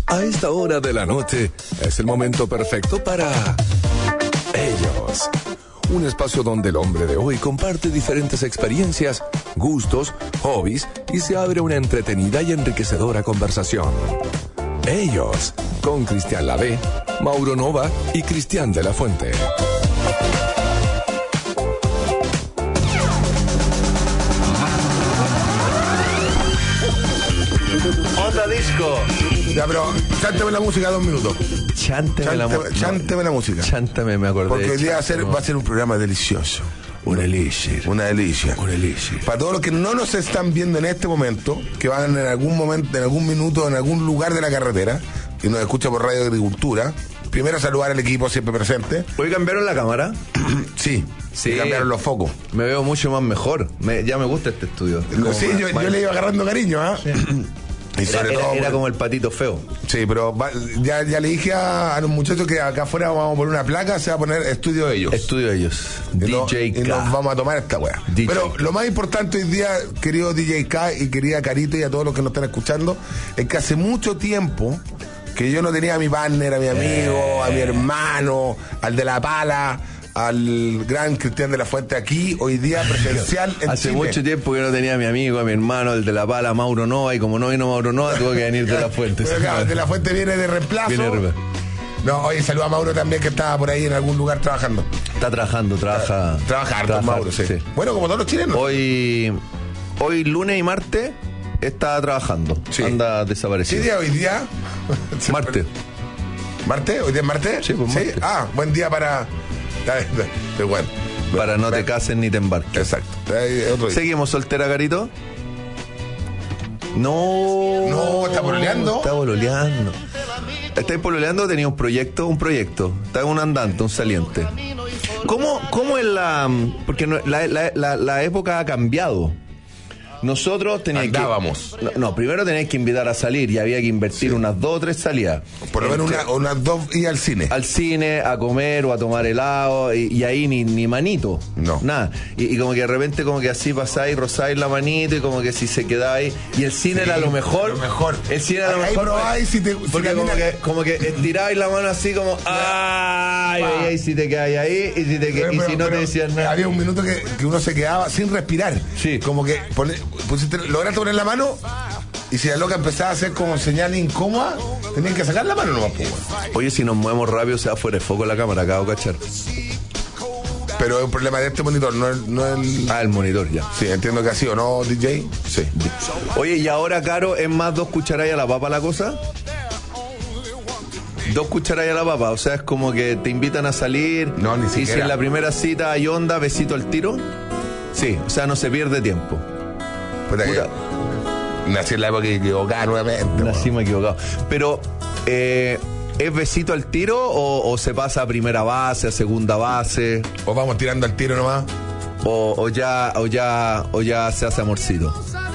A esta hora de la noche es el momento perfecto para Ellos. Un espacio donde el hombre de hoy comparte diferentes experiencias, gustos, hobbies y se abre una entretenida y enriquecedora conversación. Ellos, con Cristian Lavé, Mauro Nova y Cristian de la Fuente. Onda disco. Ya, pero chántame la música 2 minutos. Chántame la música. Chántame, me acordé. Porque hoy día va a ser un programa delicioso. Una delicia. Para todos los que no nos están viendo en este momento, que van en algún momento, en algún minuto, en algún lugar de la carretera, y nos escucha por Radio Agricultura, primero saludar al equipo siempre presente. ¿Hoy cambiaron la cámara? Sí. Cambiaron los focos. Me veo mucho más mejor. Ya me gusta este estudio. Sí, yo le iba agarrando cariño, ¿ah? Sí. Y sobre todo, era como el patito feo. Sí, pero ya le dije a los muchachos que acá afuera vamos a poner una placa, se va a poner Estudio de Ellos. Estudio de Ellos. DJ K. Y nos vamos a tomar esta weá. Pero lo más importante hoy día, querido DJ K y querida Carito y a todos los que nos están escuchando, es que hace mucho tiempo que yo no tenía a mi partner, a mi amigo, a mi hermano, al de la pala, al gran Cristian de la Fuente aquí, hoy día presencial en Hace Chile. mucho tiempo que no tenía a mi amigo, a mi hermano, el de la pala, Mauro Nova, y como no vino Mauro Nova, tuvo que venir de la Fuente. Pero claro, de la Fuente viene de reemplazo. No, oye, saluda a Mauro también, que estaba por ahí en algún lugar trabajando. Está trabajando, trabaja harto Mauro, sí. Bueno, como todos los chilenos. Hoy lunes y martes está trabajando. Sí. Anda desaparecido. ¿Qué día hoy día? Martes. ¿Martes? ¿Hoy día es martes? Sí, pues ¿Sí? martes. Ah, buen día para... Bueno. Para no te cases ni te embarques. Exacto. ¿Seguimos soltera, Carito? No, ¿está pololeando? Está pololeando. ¿Estáis pololeando? Tenía un proyecto. Está en un andante, un saliente. ¿Cómo es la...? Porque la época ha cambiado. Nosotros andábamos. Primero teníais que invitar a salir y había que invertir unas 2 o 3 salidas. Por lo menos unas 2 y al cine. Al cine, a comer o a tomar helado y ahí ni manito. No. Nada. Y como que de repente como que así pasáis, rozáis la manito y como que si se quedáis. Y el cine era lo mejor. El cine era lo mejor. Ahí probáis porque como que estiráis la mano así como ay, si te quedáis ahí y si no te decían nada. Había un minuto que uno se quedaba sin respirar. Sí. Como que lograste poner la mano y si la loca empezaba a hacer como señal incómoda, tenían que sacar la mano nomás. Oye, si nos movemos rápido se va fuera de foco la cámara, acabo de cachar. Pero es un problema de este monitor, no el... el monitor, ya. Sí, entiendo que así, ¿o no, DJ? Sí. Oye, y ahora, Caro, ¿es más 2 cucharadas a la papa la cosa? 2 cucharadas a la papa, o sea, es como que te invitan a salir. No, ni siquiera. Y si en la primera cita hay onda, besito al tiro. Sí, o sea, no se pierde tiempo. Nací en la época equivocada nuevamente. Nacimos equivocados. Pero, ¿es besito al tiro o se pasa a primera base, a segunda base? ¿O vamos tirando al tiro nomás? ¿O ya se hace amorcito?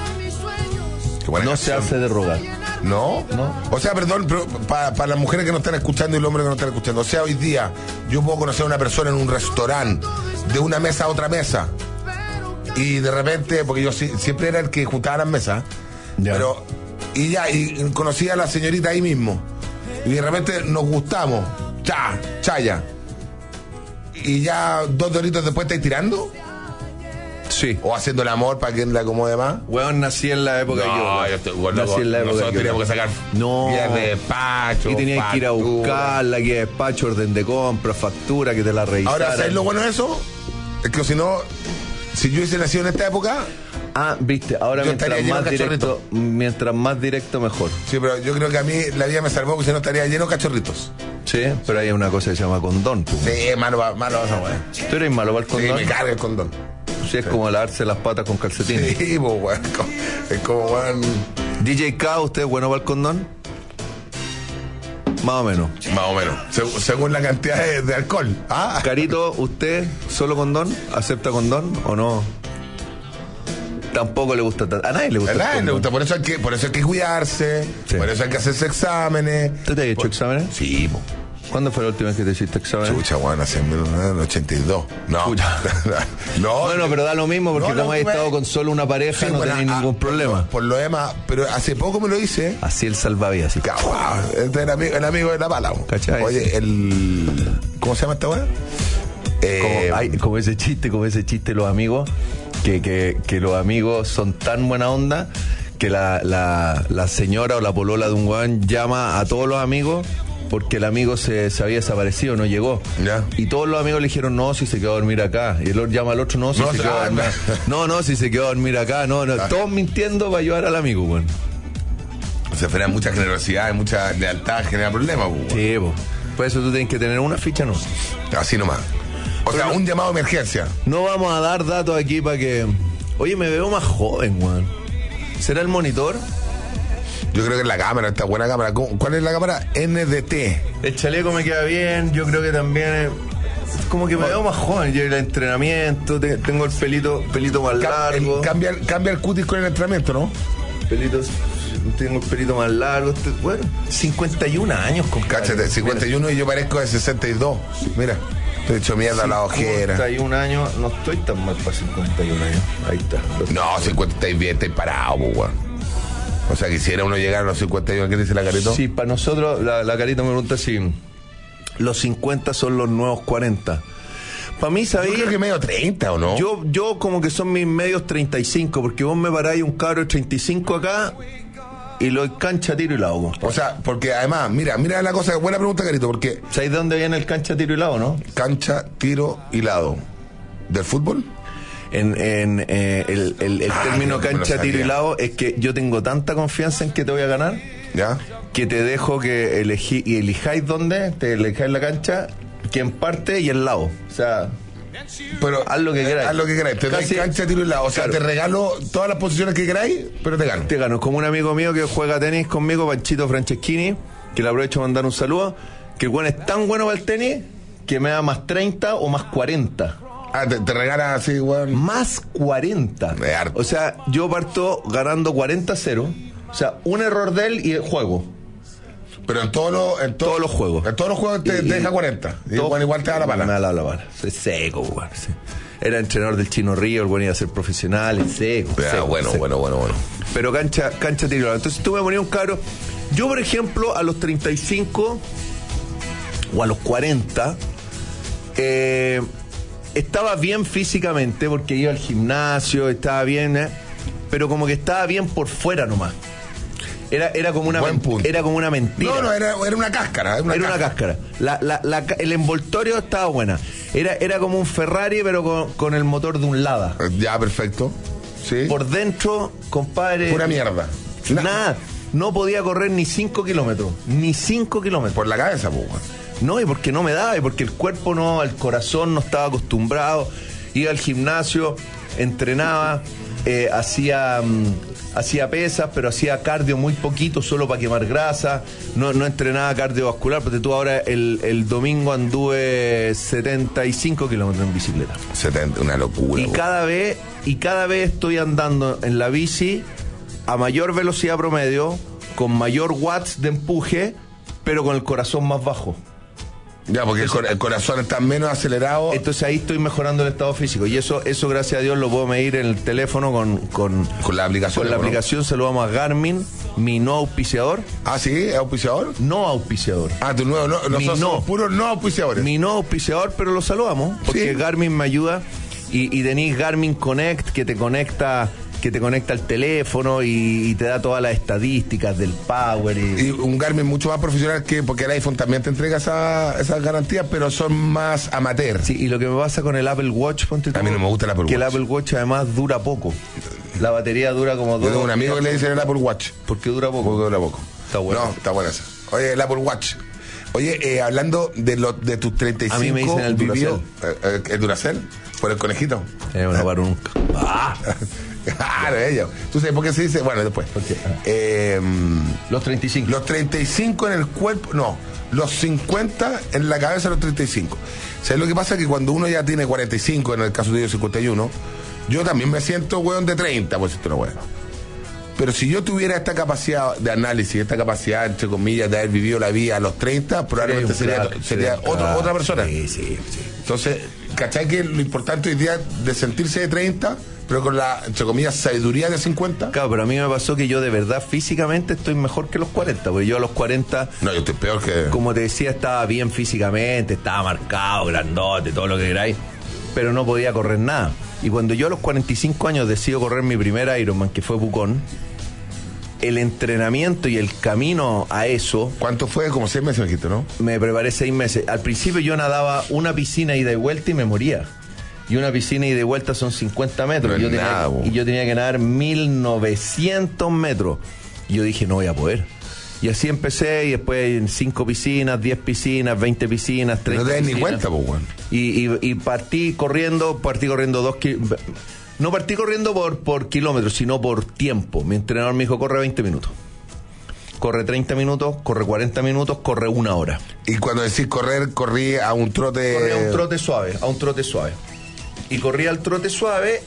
No se hace de rogar. ¿No? O sea, perdón, pero para las mujeres que no están escuchando y los hombres que no están escuchando, o sea, hoy día yo puedo conocer a una persona en un restaurante, de una mesa a otra mesa, y de repente, porque yo siempre era el que juntaba las mesas, pero y conocí a la señorita ahí mismo, y de repente nos gustamos, chaya, y ya 2 doritos después estáis tirando. Sí. O haciendo el amor para que la acomode más. Weón, nací en la época nací en la época. Nosotros teníamos que sacar guías de despacho. Y tenías que ir a buscar la guía de despacho, orden de compra, factura, que te la revisaran. Ahora, ¿sabes lo bueno de eso? Es que si no, si yo hubiese nacido en esta época... viste, ahora mientras más directo mejor. Sí, pero yo creo que a mí la vida me salvó porque si no estaría lleno de cachorritos. Sí, pero hay una cosa que se llama condón. Sí, malo esa weá. ¿Tú eres malo para el condón? Sí, me carga el condón. Sí, es como lavarse las patas con calcetines. Sí, pues, weón. Es como, weón. DJ K, ¿usted es bueno para el condón? Más o menos. Según la cantidad de alcohol. Carito, ¿usted solo condón? ¿Acepta condón o no? Tampoco le gusta tanto. A nadie le gusta. Por eso hay que cuidarse. Sí. Por eso hay que hacerse exámenes. ¿Tú te has hecho exámenes? Sí, po. ¿Cuándo fue la última vez que te hiciste examen? Chucha, weón, hace 1982. No. No. Bueno, pero da lo mismo porque como has estado con solo una pareja, Sí, no bueno, tenés ningún problema. Por lo demás, pero hace poco me lo hice. Así el salvavidas. Así. Este es el amigo de la pala. ¿Cachai? Oye, ¿cómo se llama esta weá? Como ese chiste de los amigos, que los amigos son tan buena onda que la señora o la polola de un weón llama a todos los amigos porque el amigo se había desaparecido, no llegó. Ya. Y todos los amigos le dijeron, no, si se quedó a dormir acá. Y el otro llama al otro, no, si se quedó a dormir. No, si se quedó a dormir acá. No. Todos mintiendo para ayudar al amigo, weón. O sea, fuera mucha generosidad y mucha lealtad genera problemas, weón. Sí, po. Por eso tú tienes que tener una ficha, ¿no? Así nomás. O sea, un llamado de emergencia. No vamos a dar datos aquí para que... Oye, me veo más joven, weón. ¿Será el monitor? Yo creo que es la cámara, esta buena cámara. ¿Cuál es la cámara? NDT. El chaleco me queda bien, yo creo que también como que me veo más joven. Yo el entrenamiento, tengo el pelito más largo. Cambia el cutis con el entrenamiento, ¿no? Tengo el pelito más largo. Bueno, 51 años, compadre. Cáchate, 51 y yo parezco de 62. Mira, te he hecho mierda la ojera. 51 años, no estoy tan mal para 51 años. Ahí está. No, 50 estáis bien, estáis parados, weón. O sea, quisiera uno llegar a los 51, ¿qué dice la Carito? Sí, para nosotros, la Carito me pregunta si los 50 son los nuevos 40. Para mí, ¿sabéis? Yo creo que medio 30, ¿o no? Yo como que son mis medios 35, porque vos me paráis un cabro de 35 acá y lo cancha, tiro y lado. O sea, porque además, mira la cosa, buena pregunta, Carito, porque... ¿Sabéis de dónde viene el cancha, tiro y lado, no? Cancha, tiro y lado. ¿Del fútbol? El término cancha, tiro y lado es que yo tengo tanta confianza en que te voy a ganar, ¿ya? Que te dejo que elijáis dónde, te elijáis la cancha, quién parte y el lado. O sea, pero haz lo que queráis. Haz lo que queráis. Te doy cancha, tiro y lado. O sea, claro, te regalo todas las posiciones que queráis, pero te gano. Te gano. Como un amigo mío que juega tenis conmigo, Panchito Franceschini, que le aprovecho a mandar un saludo, que el weón es tan bueno para el tenis que me da más 30 o más 40. Ah, te regala así, weón. Más 40. O sea, yo parto ganando 40-0. O sea, un error de él y el juego. Pero en todos los juegos. En todos los juegos te deja 40. Y igual te da la pala. Me da la pala. Es seco, weón. Sí. Era entrenador del Chino Río, el weón iba a ser profesional, es seco. Bueno. Pero cancha tiro. Entonces tú me ponías un cabro. Yo, por ejemplo, a los 35 o a los 40, estaba bien físicamente porque iba al gimnasio, estaba bien, pero como que estaba bien por fuera nomás. Era como una mentira. No, era una cáscara. Era una cáscara. El envoltorio estaba buena. Era como un Ferrari, pero con el motor de un Lada. Ya, perfecto. Sí. Por dentro, compadre. Pura mierda. Nada. No podía correr ni 5 kilómetros. Ni 5 kilómetros. Por la cabeza, pues. No, y porque no me daba, y porque el cuerpo no, el corazón no estaba acostumbrado. Iba al gimnasio, entrenaba, hacía pesas, pero hacía cardio muy poquito, solo para quemar grasa. No entrenaba cardiovascular, porque tú ahora el domingo anduve 75 kilómetros en bicicleta. 70, una locura. Y cada vez estoy andando en la bici a mayor velocidad promedio, con mayor watts de empuje, pero con el corazón más bajo. Ya, porque el corazón está menos acelerado. Entonces ahí estoy mejorando el estado físico. Y eso gracias a Dios, lo puedo medir en el teléfono con la aplicación. Con la aplicación se lo vamos a Garmin, mi no auspiciador. Ah, ¿sí? ¿Es auspiciador? No auspiciador. Ah, tu nuevo, nosotros somos puros no auspiciadores. Mi no auspiciador, pero lo saludamos, porque ¿sí? Garmin me ayuda. Y tenéis Garmin Connect, que te conecta al teléfono y te da todas las estadísticas del power. Y un Garmin mucho más profesional porque el iPhone también te entrega esas garantías, pero son más amateur. Sí, y lo que me pasa con el Apple Watch, ponte tú, a mí no me gusta el Apple Watch. Que el Apple Watch además dura poco. La batería dura como 2. Yo tengo un amigo que le dice el Apple Watch. ¿Por qué dura poco? Porque dura poco. Está bueno. No, está buena esa. Oye, el Apple Watch. Oye, hablando de tus 35... A mí me dicen el Duracell. ¿El Duracell? ¿Por el conejito? Es una barunca. Claro, ellos. ¿Tú sabes por qué se dice? Bueno, después. Los 35. Los 35 en el cuerpo, no. Los 50 en la cabeza, los 35. ¿Sabes lo que pasa? Que cuando uno ya tiene 45, en el caso de ellos 51, yo también me siento weón de 30, por decirte una weón. Pero si yo tuviera esta capacidad de análisis, esta capacidad, entre comillas, de haber vivido la vida a los 30, probablemente sería otra persona. Sí. Entonces, ¿cachai que lo importante hoy día de sentirse de 30, pero con la, entre comillas, sabiduría de 50? Claro, pero a mí me pasó que yo de verdad físicamente estoy mejor que los 40, porque yo a los 40... No, yo estoy peor que... Como te decía, estaba bien físicamente, estaba marcado, grandote, todo lo que queráis, pero no podía correr nada. Y cuando yo a los 45 años decido correr mi primer Ironman, que fue Pucón, el entrenamiento y el camino a eso... ¿Cuánto fue? Como 6 meses me dijiste, ¿no? Me preparé 6 meses. Al principio yo nadaba una piscina ida y vuelta y me moría. Y una piscina ida y vuelta son 50 metros. No es nada, y yo tenía que nadar 1900 metros. Y yo dije, no voy a poder. Y así empecé, y después en 5 piscinas, 10 piscinas, 20 piscinas, 30 No te das piscinas. ni cuenta, pues, weón. Y partí corriendo 2 kilómetros. No partí corriendo por kilómetros, sino por tiempo. Mi entrenador me dijo, corre 20 minutos. Corre 30 minutos, corre 40 minutos, corre 1 hora. Y cuando decís correr, corrí a un trote... Corrí a un trote suave. Y corrí al trote suave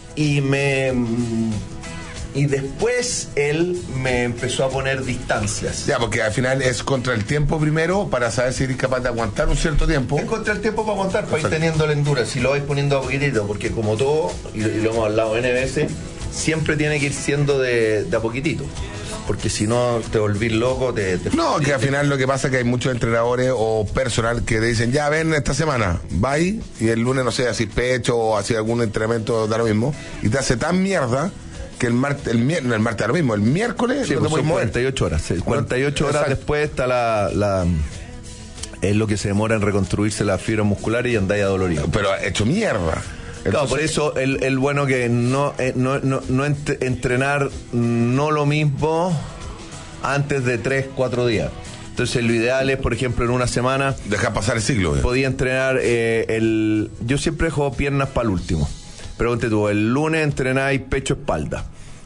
y después él me empezó a poner distancias. Ya, porque al final es contra el tiempo primero para saber si eres capaz de aguantar un cierto tiempo. Es contra el tiempo para aguantar, para ir teniendo la endurance. Si lo vais poniendo a poquitito, porque como todo, y lo hemos hablado N veces, siempre tiene que ir siendo de a poquitito. Porque si no te volvís loco, No, que al final lo que pasa es que hay muchos entrenadores o personal que te dicen, ya ven esta semana, va y el lunes, no sé, así pecho o así algún entrenamiento da lo mismo, y te hace tan mierda que el martes da lo mismo, el miércoles sí, no te puedes mover. 48 horas. 48 horas Exacto. después está es lo que se demora en reconstruirse las fibras musculares y andáis adolorido. Pero hecho mierda. Claro, por eso el bueno que no entrenar no lo mismo antes de 3-4 días. Entonces lo ideal es, por ejemplo, en una semana dejar pasar el ciclo. Podía entrenar yo siempre dejo piernas para el último. Pregúntate tú, el lunes entrenáis pecho-espalda,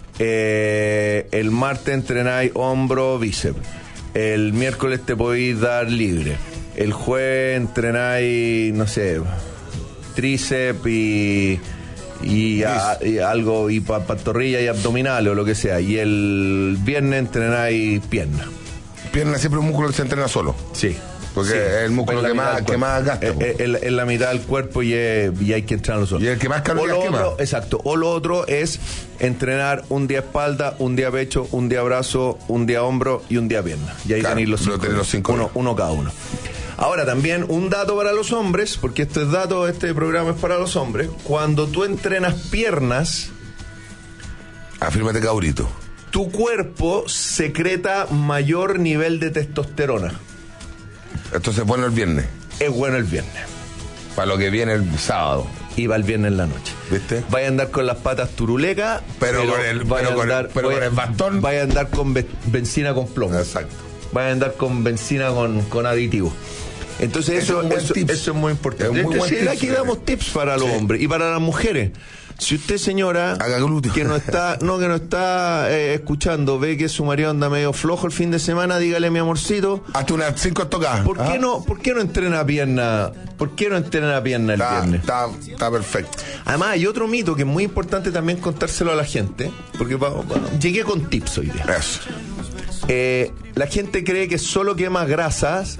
el martes entrenáis hombro, bíceps, el miércoles te podéis dar libre, el jueves entrenáis, no sé, tríceps y algo, y pantorrilla y abdominales o lo que sea, y el viernes entrenáis pierna. Pierna siempre es un músculo que se entrena solo. Sí. Porque es el músculo que más gasta. Es la mitad del cuerpo y hay que entrenarlo solo. Y el que más calorías quema. Exacto. O lo otro es entrenar un día espalda, un día pecho, un día brazo, un día hombro y un día pierna. Y ahí tenéis los 5. Uno cada uno. Ahora también un dato para los hombres, porque este programa es para los hombres. Cuando tú entrenas piernas, afírmate, cabrito, tu cuerpo secreta mayor nivel de testosterona. Entonces, bueno, el viernes. Es bueno el viernes. Para lo que viene el sábado. Y va el viernes en la noche. ¿Viste? Vaya a andar con las patas turulecas, pero con el bastón. Vaya a andar con benzina con plomo. Exacto. Vaya a andar con benzina con aditivos. Entonces eso es muy importante. Aquí damos tips para los hombres y para las mujeres. Si usted, señora, que no está escuchando, ve que su marido anda medio flojo el fin de semana, dígale, mi amorcito, hazte unas 5 tocadas. ¿Por qué no entrena pierna? ¿Por qué no entrena pierna el viernes? Está perfecto. Además, hay otro mito que es muy importante también contárselo a la gente, porque llegué con tips hoy día. Eso. La gente cree que solo quema grasas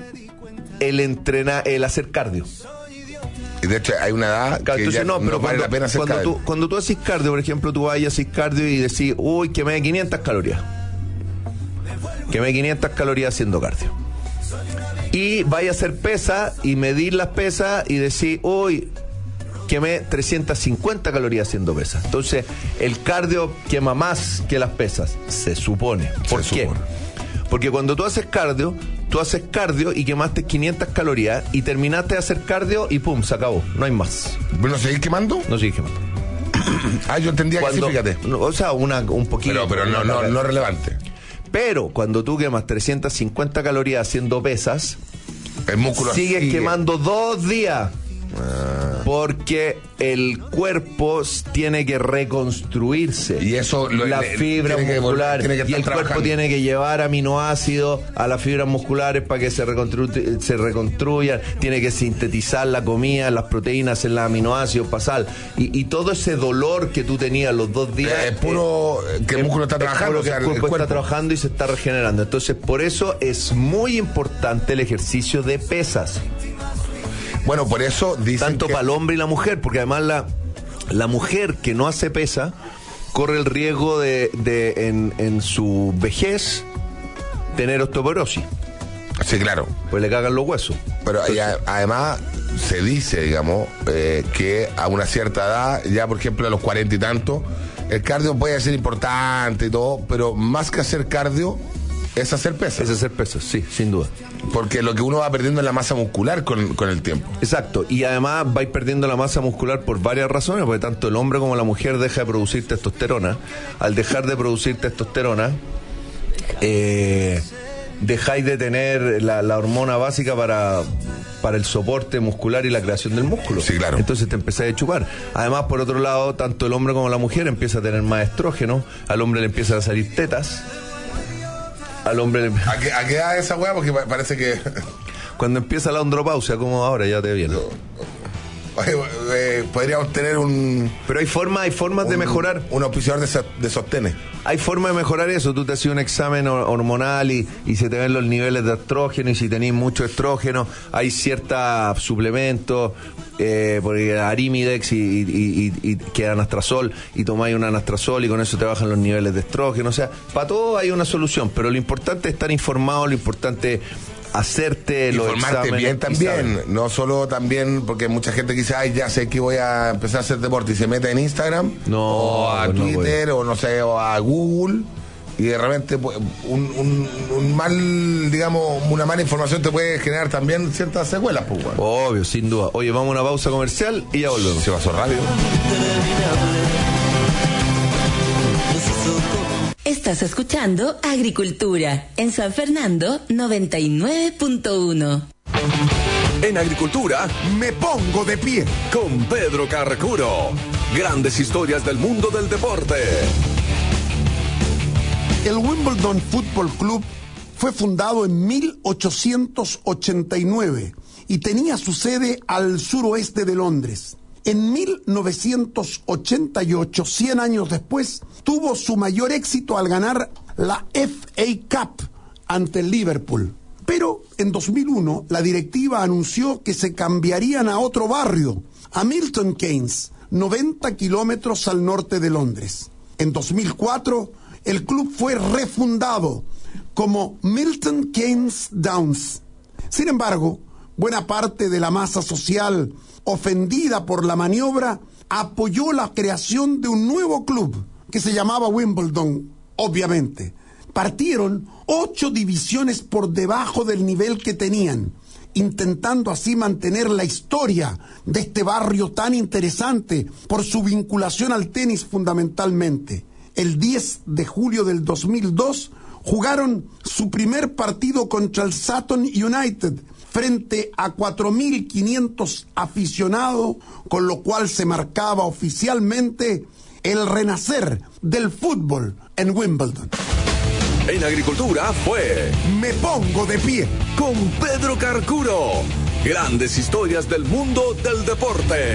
el hacer cardio. Y de hecho hay una edad que entonces, no vale la pena hacer cardio. Cuando tú haces cardio, por ejemplo, tú vas y haces cardio y decís, uy, quemé 500 calorías. Quemé 500 calorías haciendo cardio. Y vais a hacer pesa y medir las pesas y decís, uy, quemé 350 calorías haciendo pesas. Entonces, el cardio quema más que las pesas, se supone. ¿Por qué? Porque cuando tú haces cardio y quemaste 500 calorías y terminaste de hacer cardio y pum, se acabó, no hay más. ¿No seguís quemando? No seguís quemando. Yo entendía que sí, fíjate. O sea, un poquito. Pero no relevante. Pero cuando tú quemas 350 calorías haciendo pesas, el músculo sigues quemando 2 días. Porque el cuerpo tiene que reconstruirse. Y eso la fibra muscular. Y el cuerpo tiene que llevar aminoácidos a las fibras musculares para que se reconstruyan. Tiene que sintetizar la comida, las proteínas en los aminoácidos, pasar. Y todo ese dolor que tú tenías los 2 días. Es puro que el músculo está trabajando. El cuerpo está trabajando y se está regenerando. Entonces, por eso es muy importante el ejercicio de pesas. Bueno, por eso dicen tanto para el hombre y la mujer, porque además la mujer que no hace pesa corre el riesgo de en su vejez tener osteoporosis. Sí, claro. Pues le cagan los huesos. Pero además se dice, digamos, que a una cierta edad, ya por ejemplo a los 40 y tantos, el cardio puede ser importante y todo, pero más que hacer cardio es hacer pesas. Es hacer pesas, sí, sin duda. Porque lo que uno va perdiendo es la masa muscular con el tiempo. Exacto, y además vais perdiendo la masa muscular por varias razones, porque tanto el hombre como la mujer deja de producir testosterona. Al dejar de producir testosterona, dejáis de tener la hormona básica para el soporte muscular y la creación del músculo. Sí, claro. Entonces te empezáis a chupar. Además, por otro lado, tanto el hombre como la mujer empieza a tener más estrógeno, al hombre le empiezan a salir tetas. Al hombre ¿A qué edad esa weá? Porque parece que... Cuando empieza la andropausia, como ahora, ya te viene. Podríamos tener un... Pero hay formas de mejorar. Un auspiciador de sostenes. Hay formas de mejorar eso. Tú te haces un examen hormonal y se te ven los niveles de estrógeno, y si tenés mucho estrógeno, hay ciertos suplementos, porque Arimidex y que anastrozol, y tomáis un anastrozol y con eso te bajan los niveles de estrógeno. O sea, para todo hay una solución, pero lo importante es estar informado, lo importante hacerte los informarte exámenes bien también, no solo también, porque mucha gente que dice, ay, ya sé que voy a empezar a hacer deporte y se mete en Instagram, o a Twitter, o no sé, o a Google, y de repente un mal, digamos, una mala información te puede generar también ciertas secuelas, pues, bueno. Obvio, sin duda. Oye, vamos a una pausa comercial y ya volvemos. Se pasó rápido. Estás escuchando Agricultura en San Fernando 99.1. En Agricultura Me pongo de pie con Pedro Carcuro. Grandes historias del mundo del deporte. El Wimbledon Football Club fue fundado en 1889 y tenía su sede al suroeste de Londres. En 1988, 100 años después, tuvo su mayor éxito al ganar la FA Cup ante el Liverpool. Pero en 2001, la directiva anunció que se cambiarían a otro barrio, a Milton Keynes, 90 kilómetros al norte de Londres. En 2004, el club fue refundado como Milton Keynes Downs. Sin embargo, buena parte de la masa social ofendida por la maniobra apoyó la creación de un nuevo club que se llamaba Wimbledon, obviamente. Partieron 8 divisiones por debajo del nivel que tenían, intentando así mantener la historia de este barrio tan interesante por su vinculación al tenis fundamentalmente. El 10 de julio del 2002 jugaron su primer partido contra el Sutton United frente a 4.500 aficionados, con lo cual se marcaba oficialmente el renacer del fútbol en Wimbledon. En Agricultura fue Me pongo de pie con Pedro Carcuro. Grandes historias del mundo del deporte.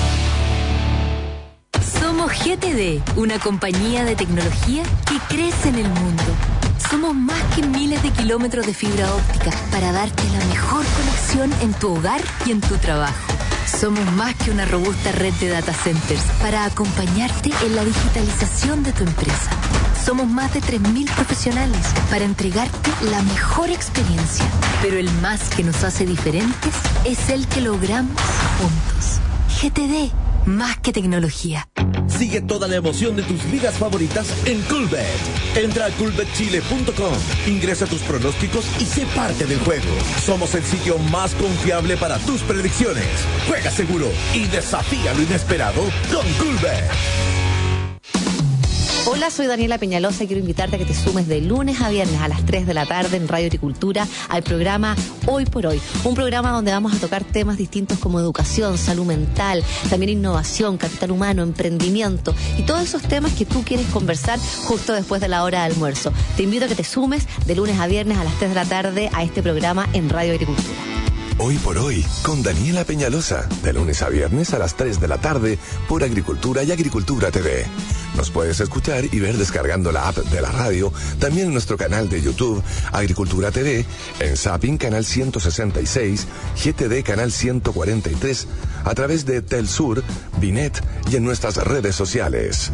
Somos GTD, una compañía de tecnología que crece en el mundo. Somos más que miles de kilómetros de fibra óptica para darte la mejor conexión en tu hogar y en tu trabajo. Somos más que una robusta red de data centers para acompañarte en la digitalización de tu empresa. Somos más de 3.000 profesionales para entregarte la mejor experiencia. Pero el más que nos hace diferentes es el que logramos juntos. GTD, más que tecnología. Sigue toda la emoción de tus ligas favoritas en Coolbet. Entra a coolbetchile.com, ingresa tus pronósticos y sé parte del juego. Somos el sitio más confiable para tus predicciones. Juega seguro y desafía lo inesperado con Coolbet. Hola, soy Daniela Peñalosa y quiero invitarte a que te sumes de lunes a viernes a las 3 de la tarde en Radio Agricultura al programa Hoy por Hoy. Un programa donde vamos a tocar temas distintos como educación, salud mental, también innovación, capital humano, emprendimiento y todos esos temas que tú quieres conversar justo después de la hora de almuerzo. Te invito a que te sumes de lunes a viernes a las 3 de la tarde a este programa en Radio Agricultura. Hoy por Hoy, con Daniela Peñalosa, de lunes a viernes a las 3 de la tarde por Agricultura y Agricultura TV. Nos puedes escuchar y ver descargando la app de la radio, también en nuestro canal de YouTube, Agricultura TV, en Zapping Canal 166, GTD Canal 143, a través de Telsur, Binet y en nuestras redes sociales.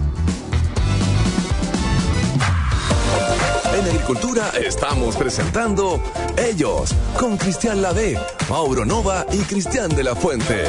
En Agricultura estamos presentando Ellos, con Cristian Lavé, Mauro Nova y Cristian de la Fuente.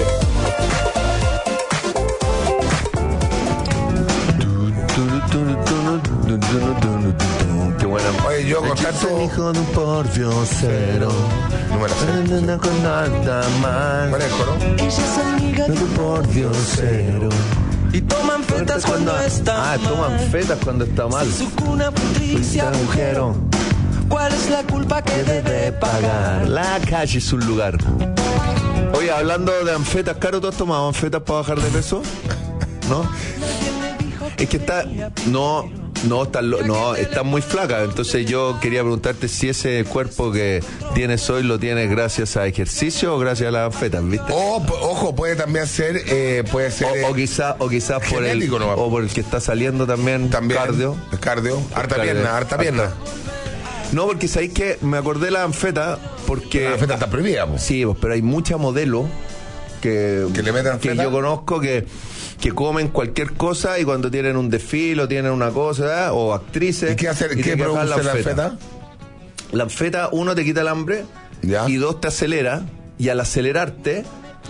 Qué buena. Oye, yo con tanto... hijo de un pordiosero. No me la sé. Con alta mar. ¿Cuál es el coro? Ella es amiga de un pordiosero. Y toman fetas cuando está mal. Toman fetas cuando está mal. Su cuna putricia agujero. ¿Cuál es la culpa que debe pagar? La calle es un lugar. Oye, hablando de anfetas, Caro, ¿tú has tomado anfetas para bajar de peso? ¿No? Es que está... No, estás muy flaca. Entonces yo quería preguntarte si ese cuerpo que tienes hoy lo tienes gracias a ejercicio o gracias a las anfetas, ¿viste? Ojo, puede también ser... o quizás por el... ¿no? O por el que está saliendo también cardio. Harta pierna. No, porque sabéis que me acordé de la anfeta porque... La anfeta está prohibida, pues. Sí, pues, pero hay mucha modelo que le meten anfeta, que yo conozco que comen cualquier cosa y cuando tienen un desfile o tienen una cosa, ¿verdad? O actrices. ¿Y qué hacer? ¿Qué produce la anfeta? La anfeta, uno, te quita el hambre, ¿ya? Y dos, te acelera, y al acelerarte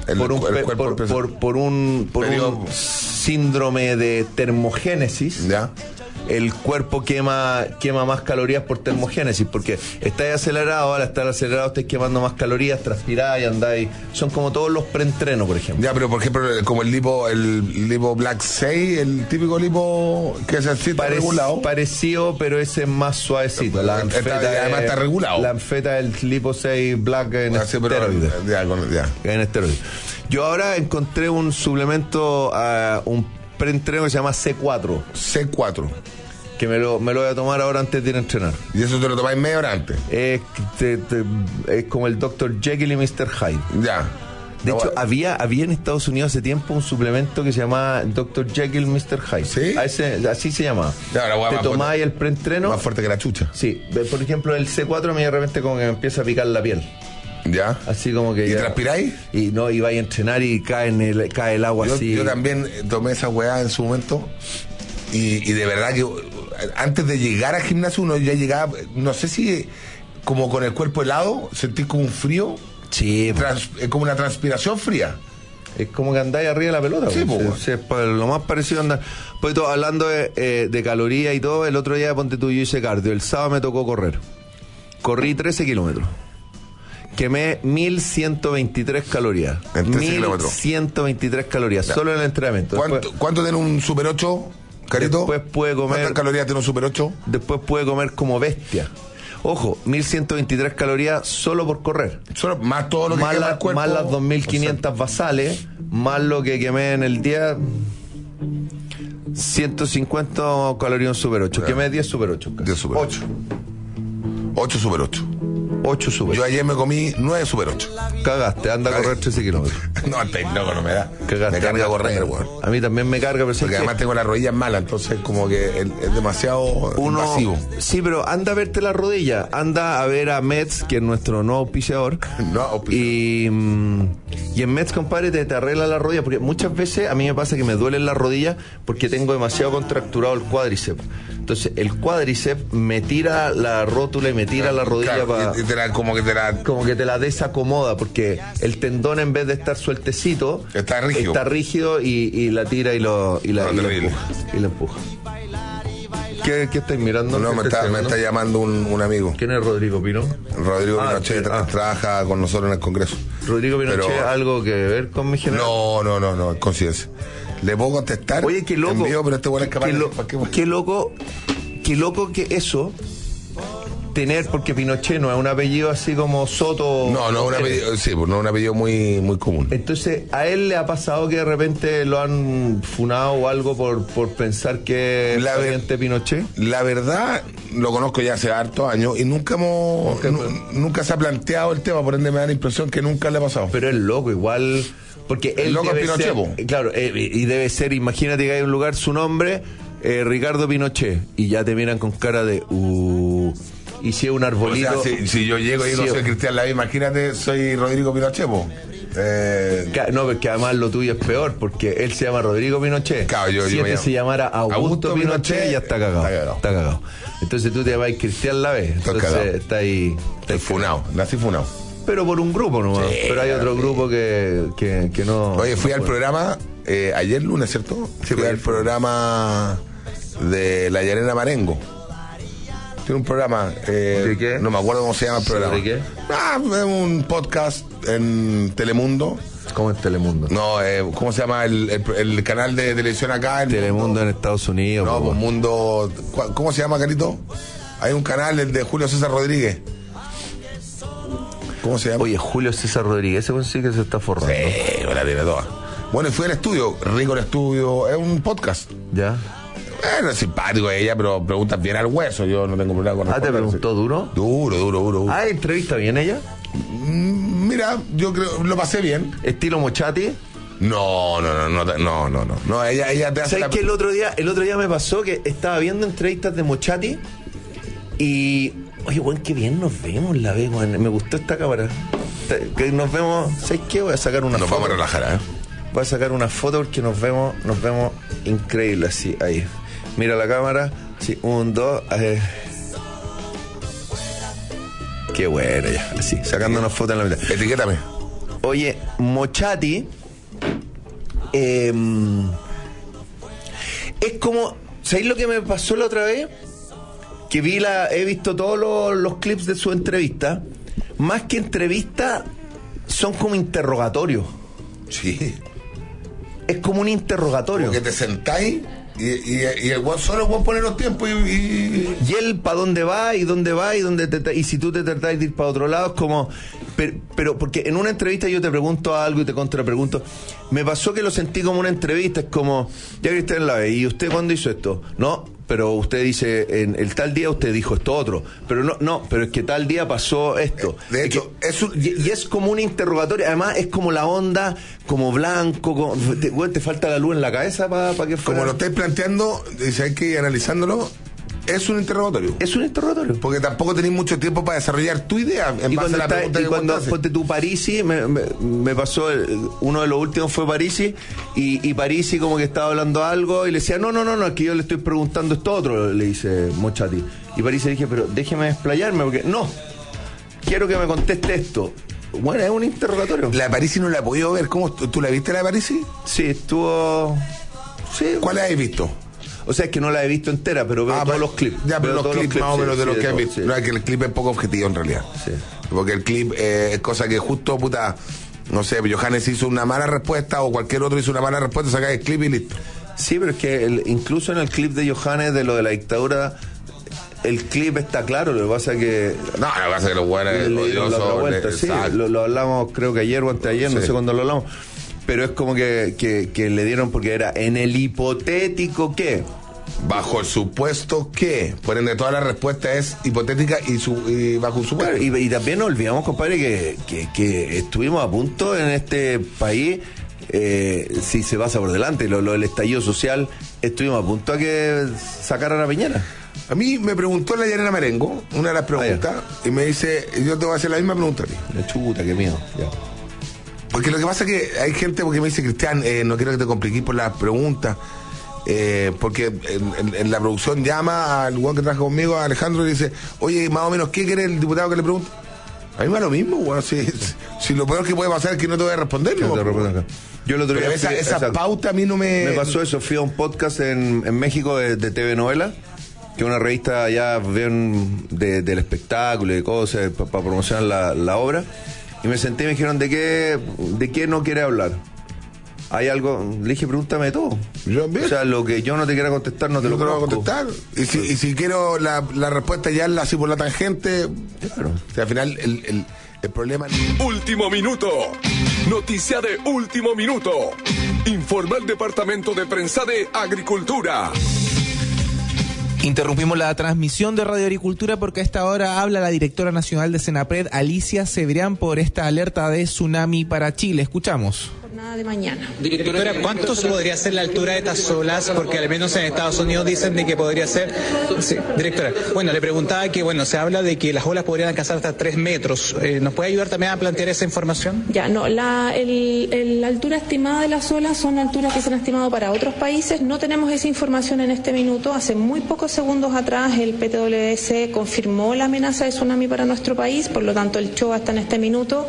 por un síndrome de termogénesis, ¿ya? El cuerpo quema más calorías por termogénesis, porque estáis acelerado, al estar acelerado estáis quemando más calorías, transpiráis, andáis. Son como todos los preentrenos, por ejemplo. Ya, pero por ejemplo, como el lipo Black 6, el típico lipo que se cita regulado. Parecido, pero ese es más suavecito. La anfeta además está regulado. La anfeta es el lipo 6 Black en esteroides. En esteroides. Yo ahora encontré un suplemento, un preentreno que se llama C4. C4. Que me lo voy a tomar ahora antes de ir a entrenar. ¿Y eso te lo tomáis media hora antes? Es como el Dr. Jekyll y Mr. Hyde. Ya. De hecho, había en Estados Unidos hace tiempo un suplemento que se llamaba Dr. Jekyll, Mr. Hyde. ¿Sí? Así se llamaba. Ya, te tomáis el preentreno. Más fuerte que la chucha. Sí. Por ejemplo, el C4 a mí de repente como que me empieza a picar la piel. Ya. Así como que ¿Y ya, transpiráis? Y no, y vais a entrenar y cae el agua así. Yo también tomé esa weá en su momento. Y de verdad que antes de llegar al gimnasio uno ya llegaba, no sé si como con el cuerpo helado, sentís como un frío. Sí. Como una transpiración fría. Es como que andáis arriba de la pelota. Sí, es lo más parecido a andar. Pues todo, hablando de calorías y todo, el otro día, ponte tú, yo hice cardio. El sábado me tocó correr. Corrí 13 kilómetros. Quemé 1123 calorías. En 13 kilómetros. 1123 calorías, ya. Solo en el entrenamiento. ¿Cuánto tiene un Super 8, Carito? Después puede comer. ¿Cuántas calorías tiene un Super 8? Después puede comer como bestia. Ojo, 1123 calorías solo por correr. Solo, más todo lo que quema el cuerpo. Más las 2500 basales, más lo que quemé en el día. 150 calorías en Super 8. Quemé 10 Super 8. 10 Super 8. 8 Super 8. 8 Super 8. Yo ayer me comí 9 Super 8. Cagaste, anda a correr 13 kilómetros. No, el loco no me da. Cagaste, me carga correr, weón. A mí también me carga, pero porque además tengo las rodillas malas, entonces como que es demasiado invasivo. Sí, pero anda a verte la rodilla. Anda a ver a Mets, que es nuestro nuevo auspiciador. Y en Mets, compadre, te arregla la rodilla, porque muchas veces a mí me pasa que me duelen las rodillas porque tengo demasiado contracturado el cuádriceps. Entonces el cuádriceps me tira la rótula y me tira la rodilla, claro, como que te la desacomoda, porque el tendón, en vez de estar sueltecito, está rígido y la tira y la empuja. ¿Qué estáis mirando? No, me está llamando un amigo. ¿Quién es Rodrigo Pino? Rodrigo Pinochet trabaja con nosotros en el Congreso. ¿Rodrigo Pinochet algo que ver con mi general? No, es coincidencia. Le puedo contestar. Oye, qué loco. En vivo, pero este bueno es capaz de... Qué loco que eso... Tener, porque Pinochet no es un apellido así como Soto. No, no es un apellido, sí, no es un apellido muy, muy común. Entonces, ¿a él le ha pasado que de repente lo han funado o algo por pensar que es pariente Pinochet? La verdad, lo conozco ya hace hartos años y nunca se ha planteado el tema, por ende me da la impresión que nunca le ha pasado. Pero es loco, igual, porque él loco debe es Pinochet, ser, claro, y debe ser, imagínate que hay un lugar, su nombre, Ricardo Pinochet, y ya te miran con cara de... Y si es un arbolito... O sea, si yo llego y digo soy Cristian Laví, imagínate, soy Rodrigo Pinochet, no, porque además lo tuyo es peor, porque él se llama Rodrigo Pinochet. Claro, si este se llamara Augusto Pinochet, ya está cagado. Entonces tú te llamas Cristian Laví. Entonces está ahí... funado, nací funado. Pero por un grupo nomás. Sí, pero hay otro grupo que no... Oye, fui al programa, ayer lunes, ¿cierto? Sí, fui al programa de La Llanera Marengo. Tiene un programa, ¿de qué? No me acuerdo cómo se llama el programa. ¿De qué? Es un podcast en Telemundo. ¿Cómo es Telemundo? No, ¿cómo se llama el canal de televisión acá? Telemundo en Estados Unidos. No, pues Mundo... ¿Cómo se llama, Carito? Hay un canal, el de Julio César Rodríguez. ¿Cómo se llama? Oye, Julio César Rodríguez, ese sí que se está forrando. Sí, la tiene toda. Bueno, y fui al estudio, rico el estudio, es un podcast. ¿Ya? Bueno, es simpático ella, pero preguntas bien al hueso. Yo no tengo problema con responder. ¿Te preguntó duro? Duro. Ah, ¿entrevista bien ella? Mira, yo creo, lo pasé bien. ¿Estilo Mochati? No, ella te hace... ¿Sabes que el otro día me pasó que estaba viendo entrevistas de Mochati y... Oye, weón, qué bien nos vemos, la vez, weón. Me gustó esta cámara. Que nos vemos... ¿Sabes qué? Voy a sacar una foto. Nos vamos a relajar, Voy a sacar una foto porque nos vemos increíble, así, ahí. Mira la cámara, sí, 1, 2, qué bueno ya, así, sacando una foto en la mitad. Etiquétame. Oye, Mochati, es como, ¿sabéis lo que me pasó la otra vez? Que he visto todos los clips de su entrevista, más que entrevista, son como interrogatorios. Sí. Es como un interrogatorio. Porque te sentáis y el guan solo puede poner los tiempos y él para dónde va y y si tú te tratás de ir para otro lado es como pero porque en una entrevista yo te pregunto algo y te contrapregunto. Me pasó que lo sentí como una entrevista, es como, ya Cristian Laví, ¿y usted cuándo hizo esto? No, pero usted dice, en el tal día usted dijo esto otro, pero no, pero es que tal día pasó esto. De hecho, y es como un interrogatorio, además es como la onda, como blanco, te falta la luz en la cabeza para que fuera. Como lo estáis planteando, dice, hay que ir analizándolo. Es un interrogatorio. Es un interrogatorio. Porque tampoco tenéis mucho tiempo para desarrollar tu idea en base a la pregunta que cuando ponte tú Parisi, me pasó, uno de los últimos fue Parisi, y Parisi como que estaba hablando algo y le decía, no, es que yo le estoy preguntando esto otro, le dice Mochati. Y Parisi dije, pero déjeme desplayarme, porque no, quiero que me conteste esto. Bueno, es un interrogatorio. La de Parisi no la he podido ver. ¿Cómo? ¿Tú la viste la de Parisi? Sí, estuvo... Sí. ¿Cuál la has visto? O sea, es que no la he visto entera, pero veo todos los clips. Ya, pero los clips más o menos de los que has visto. Sí. No, es que el clip es poco objetivo en realidad. Sí. Porque el clip es cosa que justo, puta, no sé, Johannes hizo una mala respuesta o cualquier otro hizo una mala respuesta, sacáis el clip y listo. Sí, pero es que incluso en el clip de Johannes de lo de la dictadura, el clip está claro, lo que pasa es que... No, lo que pasa es que los buenos odiosos... Sí, lo hablamos creo que ayer o anteayer, no sé cuándo lo hablamos. Pero es como que le dieron, porque era en el hipotético que... Bajo el supuesto que, por ende toda la respuesta es hipotética y bajo un supuesto. Claro, y también no olvidamos, compadre, que estuvimos a punto en este país, si se pasa por delante, lo del estallido social, estuvimos a punto a que sacaran a Piñera. A mí me preguntó la Llanera Marengo, una de las preguntas, y me dice, yo te voy a hacer la misma pregunta a ti. La chuta, qué miedo, ya. Porque lo que pasa es que hay gente porque me dice, Cristian, no quiero que te compliques por las preguntas. Porque en la producción llama al weón que trabaja conmigo, a Alejandro, y dice, oye, más o menos, ¿qué quiere el diputado que le pregunte? A mí me da lo mismo, weón. Si lo peor que puede pasar es que no te voy a responder. Yo lo otro día esa pauta a mí no me... Me pasó eso, fui a un podcast en México de TV Novela, que es una revista ya bien del espectáculo y de cosas, para promocionar la obra, y me senté y me dijeron, ¿de qué no quiere hablar? hay algo, le dije, pregúntame todo. O sea, lo que yo no te quiera contestar, no te lo voy a conozco. contestar. Y si quiero la respuesta ya así por la tangente, Claro. o sea, al final el problema... Último minuto. Noticia de último minuto. Informa el Departamento de Prensa de Agricultura. Interrumpimos la transmisión de Radio Agricultura porque a esta hora habla la directora nacional de Senapred, Alicia Cebrián, por esta alerta de tsunami para Chile. Escuchamos. Jornada de mañana. Directora, ¿cuánto podría ser la altura de estas olas? Porque al menos en Estados Unidos dicen de que podría ser... Sí, directora, bueno, le preguntaba que, bueno, se habla de que las olas podrían alcanzar hasta 3 metros. ¿Nos puede ayudar también a plantear esa información? Ya, no, la altura estimada de las olas son alturas que se han estimado para otros países. No tenemos esa información en este minuto. Hace muy pocos segundos atrás el PTWC confirmó la amenaza de tsunami para nuestro país, por lo tanto el CHOA está en este minuto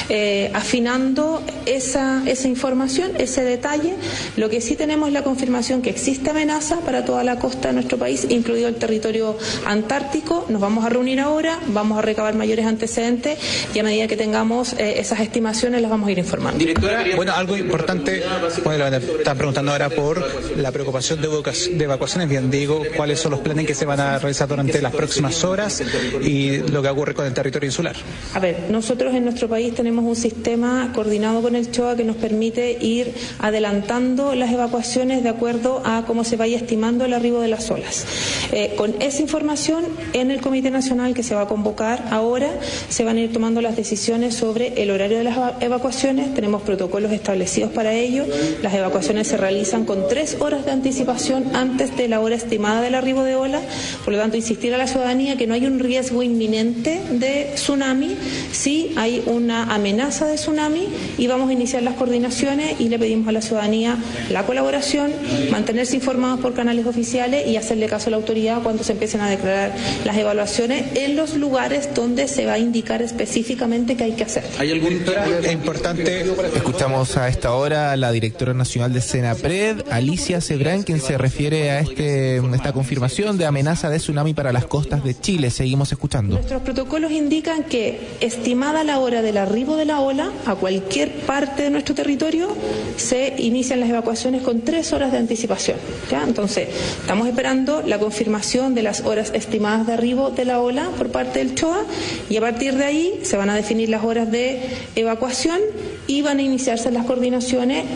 afinando esa información, ese detalle. Lo que sí tenemos es la confirmación que existe amenaza para toda la costa de nuestro país, incluido el territorio antártico. Nos vamos a reunir ahora, vamos a recabar mayores antecedentes y a medida que tengamos esas estimaciones las vamos a ir informando. Directora, bueno, algo importante, bueno, están preguntando ahora por la preocupación de evacuaciones. Bien, digo, ¿cuáles son los planes que se van a realizar durante las próximas horas y lo que ocurre con el territorio insular? A ver, nosotros en nuestro país tenemos un sistema coordinado con el CHOA que nos permite ir adelantando las evacuaciones de acuerdo a cómo se vaya estimando el arribo de las olas. Con esa información, en el Comité Nacional que se va a convocar ahora, se van a ir tomando las decisiones sobre el horario de las evacuaciones. Tenemos protocolos establecidos para ello. Las evacuaciones se realizan con 3 horas de anticipación antes de la hora estimada del arribo de ola. Por lo tanto, insistir a la ciudadanía que no hay un riesgo inminente de tsunami, sí hay una amenaza de tsunami y vamos a iniciar las coordinaciones y le pedimos a la ciudadanía la colaboración, mantenerse informados por canales oficiales y hacerle caso a la autoridad cuando se empiecen a declarar las evaluaciones en los lugares donde se va a indicar específicamente qué hay que hacer. ¿Hay algún importante? Escuchamos a esta hora a la directora nacional de Senapred, Alicia Cebrián, quien se refiere a esta confirmación de amenaza de tsunami para las costas de Chile. Seguimos escuchando. Nuestros protocolos indican que, estimada la hora del arribo de la ola a cualquier parte de nuestro territorio, se inician las evacuaciones con 3 horas de anticipación. ¿Ya? Entonces, estamos esperando la confirmación de las horas estimadas de arribo de la ola por parte del CHOA y a partir de ahí se van a definir las horas de evacuación y van a iniciarse las coordinaciones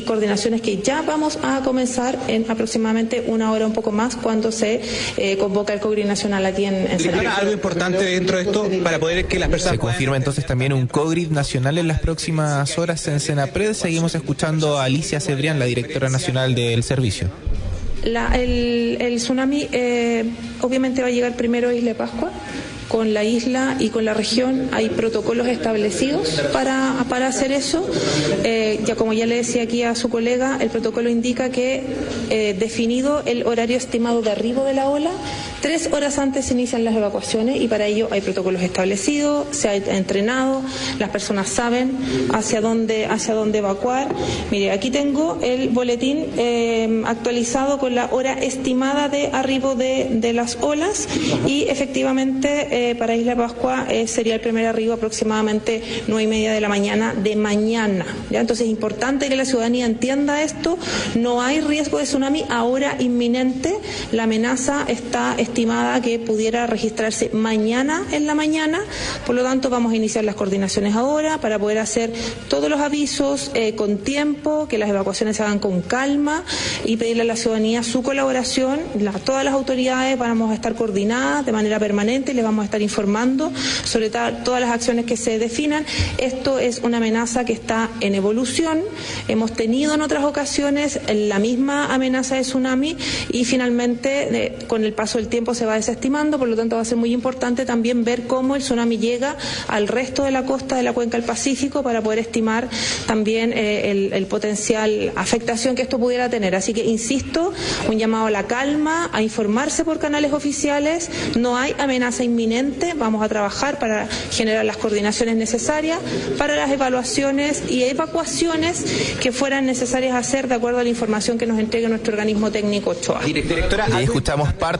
que ya vamos a comenzar en aproximadamente 1 hora, un poco más, cuando se convoca el COGRI nacional aquí en Senapred. Algo importante dentro de esto para poder que las personas... Se confirma entonces también un COGRID nacional en las próximas horas en Senapred. Seguimos escuchando a Alicia Cebrián, la directora nacional del servicio. El tsunami obviamente va a llegar primero a Isla de Pascua. Con la isla y con la región hay protocolos establecidos para hacer eso. Ya como ya le decía aquí a su colega, el protocolo indica que definido el horario estimado de arribo de la ola, 3 horas antes se inician las evacuaciones y para ello hay protocolos establecidos, se ha entrenado, las personas saben hacia dónde evacuar. Mire, aquí tengo el boletín actualizado con la hora estimada de arribo de las olas y efectivamente para Isla Pascua sería el primer arribo aproximadamente 9:30 de la mañana de mañana. ¿Ya? Entonces es importante que la ciudadanía entienda esto. No hay riesgo de tsunami ahora inminente. La amenaza está estimada que pudiera registrarse mañana en la mañana. Por lo tanto, vamos a iniciar las coordinaciones ahora para poder hacer todos los avisos con tiempo, que las evacuaciones se hagan con calma y pedirle a la ciudadanía su colaboración. Todas las autoridades vamos a estar coordinadas de manera permanente y les vamos a estar informando sobre todas las acciones que se definan. Esto es una amenaza que está en evolución. Hemos tenido en otras ocasiones la misma amenaza de tsunami y finalmente con el paso del tiempo se va desestimando, por lo tanto va a ser muy importante también ver cómo el tsunami llega al resto de la costa de la cuenca del Pacífico para poder estimar también el potencial afectación que esto pudiera tener. Así que insisto, un llamado a la calma, a informarse por canales oficiales. No hay amenaza inminente, vamos a trabajar para generar las coordinaciones necesarias para las evaluaciones y evacuaciones que fueran necesarias hacer de acuerdo a la información que nos entregue nuestro organismo técnico CHOA. Directora, ahí escuchamos parte de las declaraciones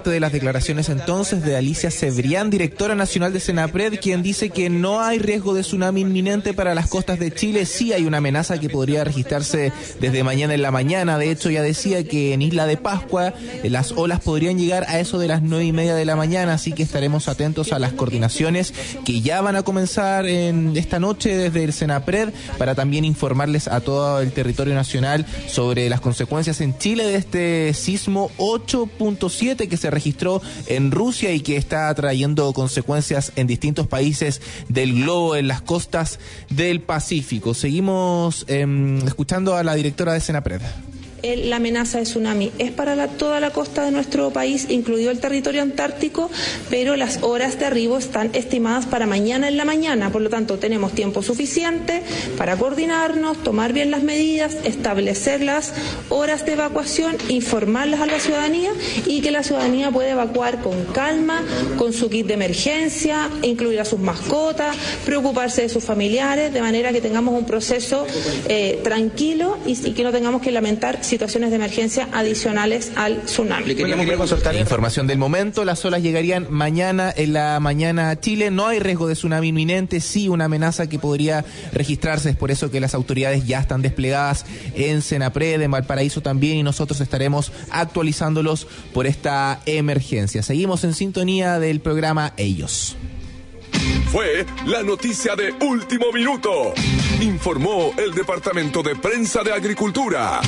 declaraciones entonces de Alicia Cebrián, directora nacional de Senapred, quien dice que no hay riesgo de tsunami inminente para las costas de Chile. Sí hay una amenaza que podría registrarse desde mañana en la mañana. De hecho, ya decía que en Isla de Pascua las olas podrían llegar a eso de las 9:30 de la mañana, así que estaremos atentos a las coordinaciones que ya van a comenzar en esta noche desde el Senapred para también informarles a todo el territorio nacional sobre las consecuencias en Chile de este sismo 8.7 que se registró en Rusia y que está trayendo consecuencias en distintos países del globo, en las costas del Pacífico. Seguimos escuchando a la directora de Senapred. La amenaza de tsunami es para toda la costa de nuestro país, incluido el territorio antártico, pero las horas de arribo están estimadas para mañana en la mañana, por lo tanto tenemos tiempo suficiente para coordinarnos, tomar bien las medidas, establecer las horas de evacuación, informarlas a la ciudadanía y que la ciudadanía pueda evacuar con calma, con su kit de emergencia, incluir a sus mascotas, preocuparse de sus familiares, de manera que tengamos un proceso tranquilo y que no tengamos que lamentar situaciones de emergencia adicionales al tsunami. Información del momento, las olas llegarían mañana en la mañana a Chile. No hay riesgo de tsunami inminente, sí una amenaza que podría registrarse. Es por eso que las autoridades ya están desplegadas en Senapred, en Valparaíso también, y nosotros estaremos actualizándolos por esta emergencia. Seguimos en sintonía del programa Ellos. Fue la noticia de último minuto. Informó el Departamento de Prensa de Agricultura.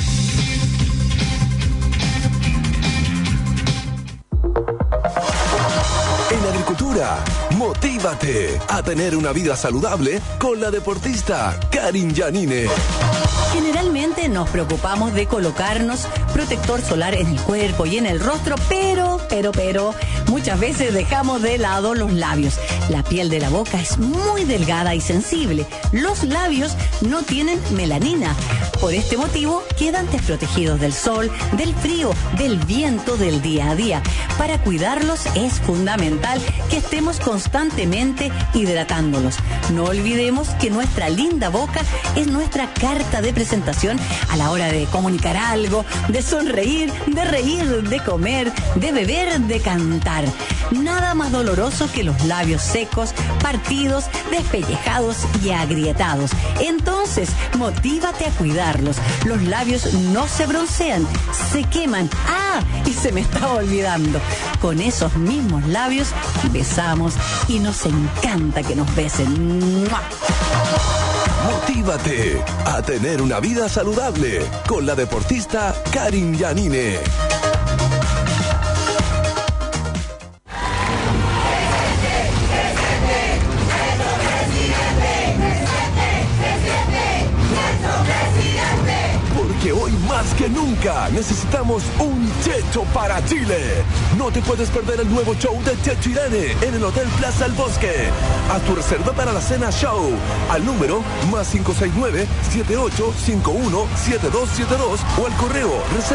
En agricultura, motívate a tener una vida saludable con la deportista Karin Janine. Generalmente nos preocupamos de colocarnos protector solar en el cuerpo y en el rostro, pero, muchas veces dejamos de lado los labios. La piel de la boca es muy delgada y sensible. Los labios no tienen melanina. Por este motivo, quedan desprotegidos del sol, del frío, del viento del día a día. Para cuidarlos es fundamental que estemos constantemente hidratándolos. No olvidemos que nuestra linda boca es nuestra carta de presentación a la hora de comunicar algo, de sonreír, de reír, de comer, de beber, de cantar. Nada más doloroso que los labios secos, partidos, despellejados y agrietados. Entonces, motívate a cuidarlos. Los labios no se broncean, se queman. ¡Ah! Y se me estaba olvidando. Con esos mismos labios besamos y nos encanta que nos besen. ¡Mua! Motívate a tener una vida saludable con la deportista Karin Janine. Porque hoy más que nunca necesitamos un Checho para Chile. No te puedes perder el nuevo show de Checho Irane en el Hotel Plaza El Bosque. Haz tu reserva para la cena show al número +569-7851-7272 o al correo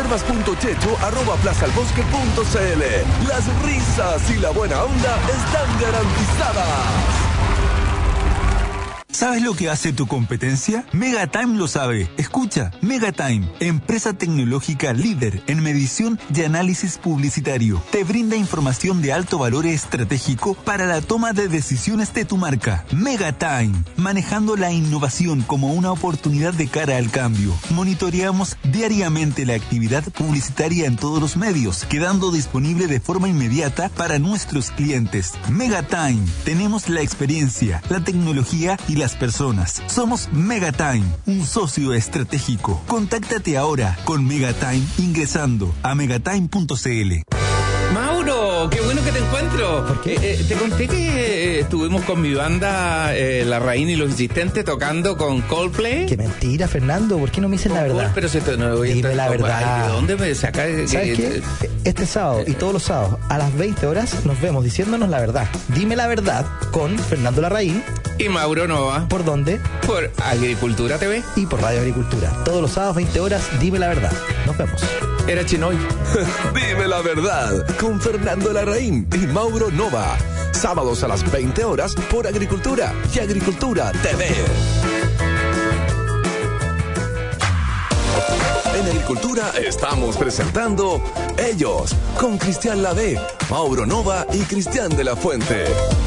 reservas.checho@plazalbosque.cl. Las risas y la buena onda están garantizadas. ¿Sabes lo que hace tu competencia? Megatime lo sabe. Escucha, Megatime, empresa tecnológica líder en medición y análisis publicitario. Te brinda información de alto valor estratégico para la toma de decisiones de tu marca. Megatime, manejando la innovación como una oportunidad de cara al cambio. Monitoreamos diariamente la actividad publicitaria en todos los medios, quedando disponible de forma inmediata para nuestros clientes. Megatime, tenemos la experiencia, la tecnología y las personas. Somos Megatime, un socio estratégico. Contáctate ahora con Megatime ingresando a megatime.cl. Mauro, qué bueno que te encuentro. ¿Por qué? Te conté que estuvimos con mi banda La Raíz y los Insistentes tocando con Coldplay. Qué mentira, Fernando, ¿por qué no me dices la verdad? Pero si no voy a dime la verdad. ¿De dónde me sacas? ¿Sabes qué? Este sábado y todos los sábados a las 20 horas nos vemos diciéndonos la verdad. Dime la verdad con Fernando Larraín y Mauro Nova. ¿Por dónde? Por Agricultura TV y por Radio Agricultura. Todos los sábados 20 horas, dime la verdad. Nos vemos. Era Chinoy. Dime la verdad con Fernando Larraín y Mauro Nova. Sábados a las 20 horas por Agricultura y Agricultura TV. En Agricultura estamos presentando Ellos, con Cristian Lavé, Mauro Nova y Cristian de la Fuente.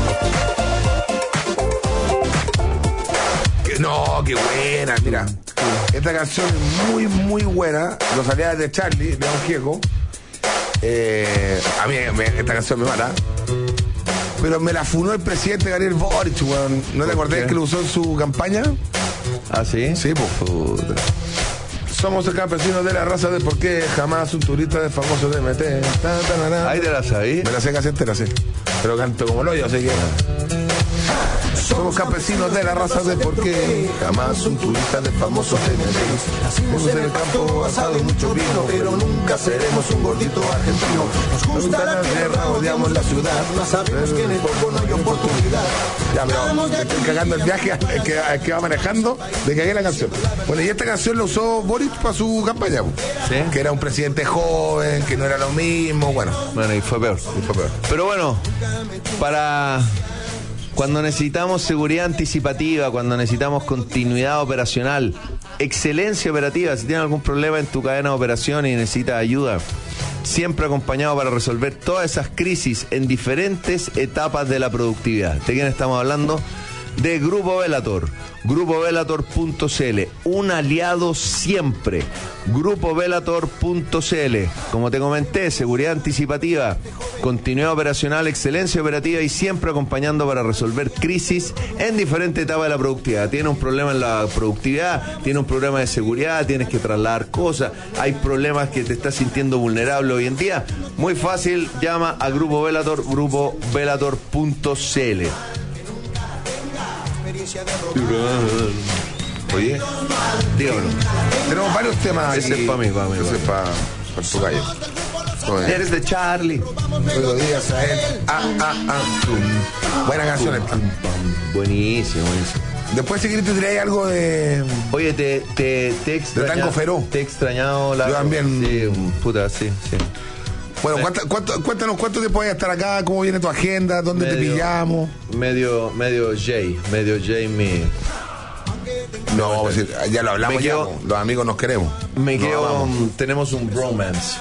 No, qué buena, mira. Esta canción es muy, muy buena. Rosalía de Charlie, de Don Gieco. A mí esta canción me mata. Pero me la funó el presidente Gabriel Boric, weón. ¿No te acordás que lo usó en su campaña? ¿Ah, sí? Sí, pues. Somos el campesino de la raza de por qué jamás un turista de famoso de meter. Ahí te la sabí. Me la sé casi entera, sí. Pero canto como lo yo, así que. Somos campesinos de la raza de por qué jamás un turista de famoso te metes. Hacemos en el campo asado y mucho vino, pero nunca seremos un gordito argentino. Nos gusta la guerra, odiamos la ciudad, no sabemos que en el poco no hay oportunidad. Ya, pero estoy cagando el viaje que va manejando de que haga la canción. Bueno, y esta canción la usó Boric para su campaña, ¿sí? Que era un presidente joven, que no era lo mismo, bueno, y fue peor. Pero bueno, para cuando necesitamos seguridad anticipativa, cuando necesitamos continuidad operacional, excelencia operativa, si tienes algún problema en tu cadena de operación y necesitas ayuda, siempre acompañado para resolver todas esas crisis en diferentes etapas de la productividad. ¿De quién estamos hablando? De Grupo Velator, grupovelator.cl, un aliado siempre. grupovelator.cl, como te comenté, seguridad anticipativa, continuidad operacional, excelencia operativa y siempre acompañando para resolver crisis en diferentes etapas de la productividad. Tienes un problema en la productividad, tienes un problema de seguridad, tienes que trasladar cosas, hay problemas que te estás sintiendo vulnerable hoy en día. Muy fácil, llama a Grupo Velator, grupovelator.cl. Oye, dígamelo. Tenemos varios temas. Ese es para mí, Ese es para tu calle. Eres de Charlie. Buenos días a él. Buena canción. Buenísimo. Después, si quieres, te diré algo de. Oye, te extrañado. De Tango Feró. Te he extrañado la. Yo también. Sí, puta, sí. Bueno, cuéntanos cuánto tiempo vas a estar acá, cómo viene tu agenda, dónde te pillamos. Medio J mi. No, ya lo hablamos, los amigos nos queremos. Tenemos un bromance.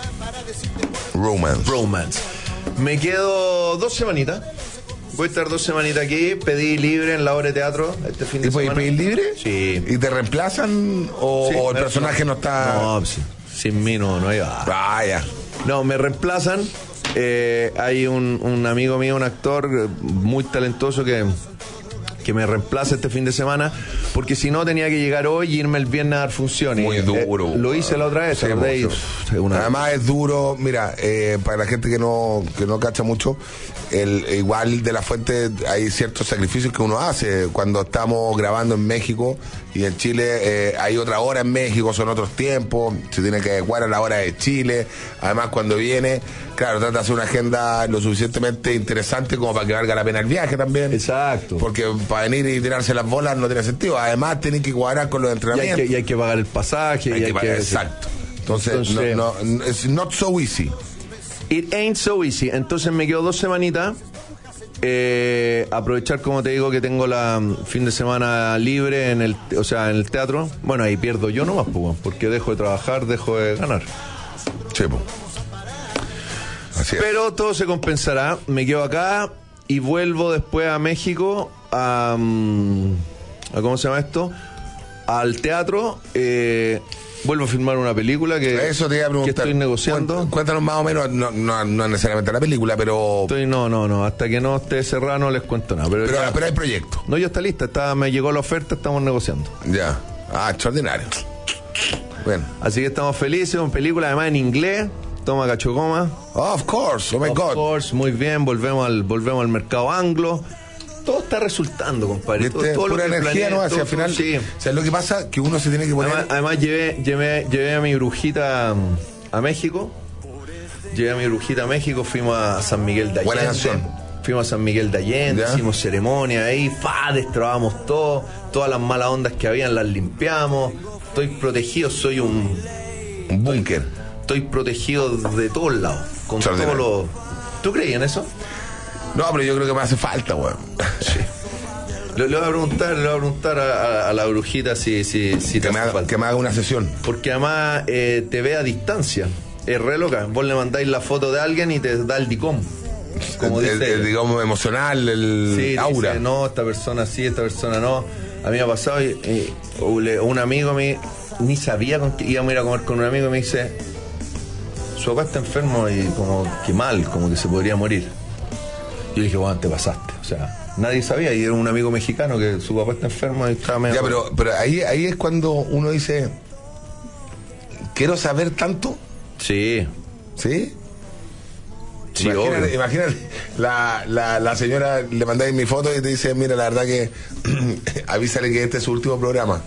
Me quedo 2 semanitas. Voy a estar 2 semanitas aquí, pedí libre en la obra de teatro este fin de semana. ¿Y pedir libre? Sí. ¿Y te reemplazan o el personaje no está...? No, sin mí no hay... Vaya. No, me reemplazan. Hay un amigo mío, un actor muy talentoso que me reemplaza este fin de semana, porque si no tenía que llegar hoy y irme el viernes a dar funciones. Muy duro. Lo hice la otra vez. Sí, además es duro, mira, para la gente que no cacha mucho, igual de la Fuente hay ciertos sacrificios que uno hace. Cuando estamos grabando en México y en Chile hay otra hora en México, son otros tiempos, se tiene que adecuar a la hora de Chile. Además, cuando viene, claro, trata de hacer una agenda lo suficientemente interesante como para que valga la pena el viaje también. Exacto. Porque para venir y tirarse las bolas no tiene sentido. Además, tienen que cuadrar con los entrenamientos. Y hay que pagar el pasaje. Exacto. Entonces, no, it's not so easy. It ain't so easy. Entonces me quedo 2 semanitas. Aprovechar, como te digo, que tengo la fin de semana libre en el teatro. Bueno, ahí pierdo yo nomás, porque dejo de trabajar, dejo de ganar. Sí, así es. Pero todo se compensará. Me quedo acá y vuelvo después a México a ¿cómo se llama esto? Al teatro. Vuelvo a filmar una película que estoy negociando. Cuéntanos más o menos, no necesariamente la película, pero... No, hasta que no esté cerrado no les cuento nada. Pero hay proyecto. No, ya está lista, me llegó la oferta, estamos negociando. Ya, extraordinario. Bueno. Así que estamos felices, una película además en inglés, toma cachocoma. Of course, oh my God. Of course, muy bien, volvemos al mercado anglo. Todo está resultando, compadre. Todo pura lo que energía, planeé, ¿no? Hacia al final. Sí. O sea, lo que pasa que uno se tiene que poner. Además llevé a mi brujita a México. Fuimos a San Miguel de Allende. Buena canción. Fuimos a San Miguel de Allende, hicimos ceremonia ahí, destrabamos todo, todas las malas ondas que habían las limpiamos. Estoy protegido, soy un búnker. Estoy protegido de todos lados. Con todos los... ¿Tú creías en eso? No, pero yo creo que me hace falta, weón. Sí. Le voy a preguntar a la brujita si que me haga una sesión. Porque además te ve a distancia. Es re loca. Vos le mandáis la foto de alguien y te da el DICOM. Como dice el digamos emocional, el aura. Dice, no, esta persona sí, esta persona no. A mí me ha pasado un amigo ni sabía con qué íbamos a ir a comer con un amigo y me dice, su papá está enfermo y como que mal, como que se podría morir. Yo le dije, bueno, te pasaste. O sea, nadie sabía, y era un amigo mexicano que su papá está enfermo y estaba medio... Ya, pero ahí es cuando uno dice, ¿quiero saber tanto? Sí. ¿Sí? Sí, imagínate, la señora, le mandáis mi foto y te dice, mira, la verdad que avísale que este es su último programa.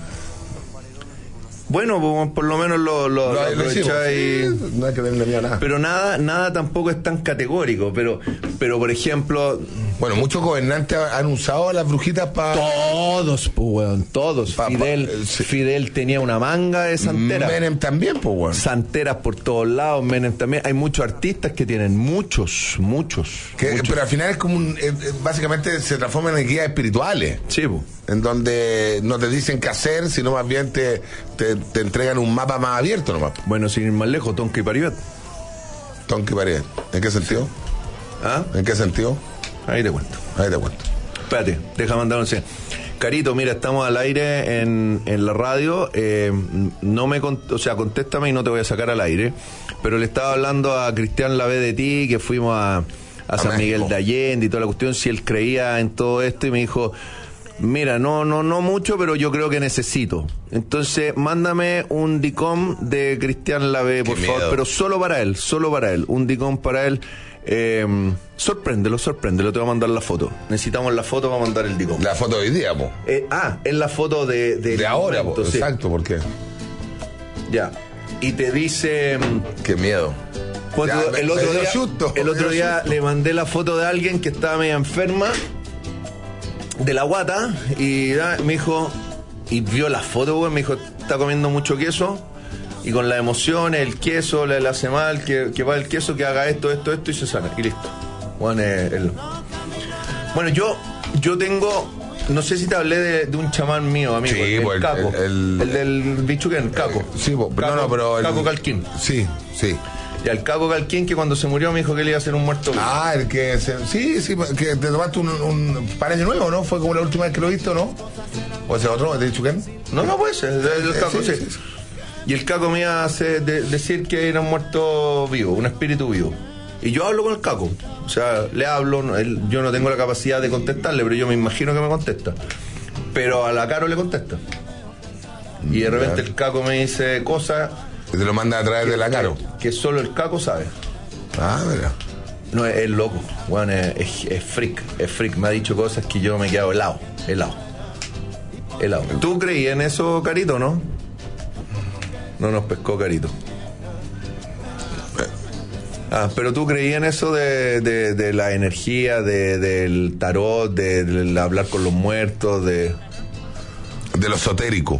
Bueno, pues, por lo menos lo aprovecháis. Sí, no hay que tenerle miedo a nada. Pero nada tampoco es tan categórico. Pero por ejemplo... Bueno, muchos gobernantes han usado a las brujitas para... Todos, pues, weón, todos. Fidel tenía una manga de santeras. Menem también, pues, weón. Santeras por todos lados, Menem también. Hay muchos artistas que tienen, muchos. Pero al final es como básicamente se transforman en guías espirituales. Sí, pues. En donde no te dicen qué hacer, sino más bien te entregan un mapa más abierto nomás. Bueno, sin ir más lejos, Tonka y Paribet. Tonka y Paribet. ¿En qué sentido? ¿Ah? ¿En qué sentido? Ahí te cuento. Espérate, deja mandar un C. Carito, mira, estamos al aire en la radio. Contéstame y no te voy a sacar al aire. Pero le estaba hablando a Cristian Lavé de ti, que fuimos a San Miguel de Allende y toda la cuestión, si él creía en todo esto, y me dijo... Mira, no mucho, pero yo creo que necesito. Entonces, mándame un DICOM de Cristian Lavé, por favor, pero solo para él. Un DICOM para él. Sorpréndelo, te voy a mandar la foto. Necesitamos la foto para mandar el DICOM. La foto de hoy día, po. Es la foto de ahora, momento, po. Sí. Exacto, ¿por qué? Ya. Y te dice... Qué miedo. El otro día le mandé la foto de alguien que estaba media enferma de la guata, y me dijo, y vio la foto, güey, me dijo, está comiendo mucho queso, y con las emociones, el queso le hace mal, que va el queso, que haga esto, y se sana, y listo. Bueno, yo tengo, no sé si te hablé de un chamán mío, amigo, sí, el Caco, el del Bichuquén, Caco. Sí, pero Caco Calquín. Sí. Y al Caco Calquín, que cuando se murió me dijo que le iba a hacer un muerto. El que sí, que te tomaste un parece nuevo, ¿no? Fue como la última vez que lo viste, ¿no? ¿O ese otro, el de Chuquén? No, pues el Caco, sí. Y el Caco me iba a decir que era un muerto vivo, un espíritu vivo. Y yo hablo con el Caco. O sea, le hablo, yo no tengo la capacidad de contestarle, pero yo me imagino que me contesta. Pero a la Caro le contesta. Y de repente el Caco me dice cosas... Y te lo manda a través de la Caro. Que solo el Caco sabe. Mira. No, es loco. Bueno, es freak. Me ha dicho cosas que yo me he quedado helado. ¿Tú creías en eso, Carito, no? No nos pescó Carito. Pero tú creías en eso de la energía, del tarot, de hablar con los muertos, de lo esotérico.